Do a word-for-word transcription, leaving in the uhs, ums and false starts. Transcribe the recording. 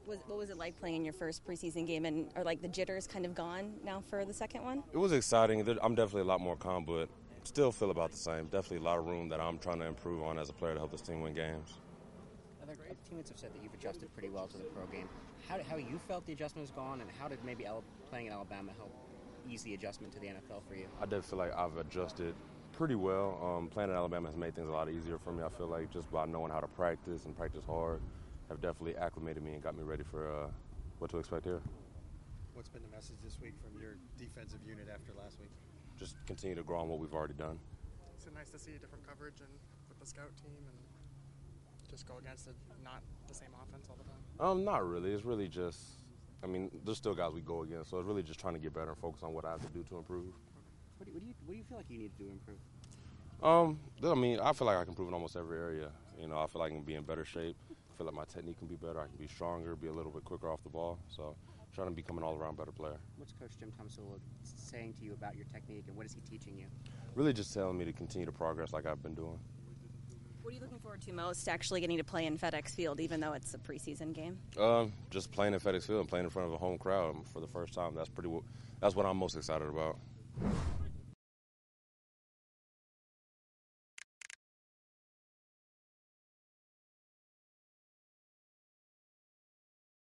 Was, what was it like playing in your first preseason game, and are like the jitters kind of gone now for the second one? It was exciting. I'm definitely a lot more calm, but still feel about the same. Definitely a lot of room that I'm trying to improve on as a player to help this team win games. Other teammates have said that you've adjusted pretty well to the pro game. How, how you felt the adjustment has gone, and how did maybe playing in Alabama help ease the adjustment to the N F L for you? I did feel like I've adjusted pretty well. Um, playing in Alabama has made things a lot easier for me. I feel like just by knowing how to practice and practice hard have definitely acclimated me and got me ready for uh, what to expect here. What's been the message this week from your defensive unit after last week? Just continue to grow on what we've already done. Is it nice to see different coverage and with the scout team and just go against it, not the same offense all the time? Um, not really. It's really just, I mean, there's still guys we go against, so it's really just trying to get better and focus on what I have to do to improve. What do you, what do you, what do you feel like you need to do to improve? Um, I mean, I feel like I can improve in almost every area. You know, I feel like I can be in better shape. I feel like my technique can be better. I can be stronger, be a little bit quicker off the ball. So trying to become an all-around better player. What's Coach Jim Tomsula saying to you about your technique, and what is he teaching you? Really just telling me to continue to progress like I've been doing. What are you looking forward to most, actually getting to play in FedEx Field, even though it's a preseason game? Um, just playing in FedEx Field and playing in front of a home crowd for the first time. That's pretty. That's what I'm most excited about.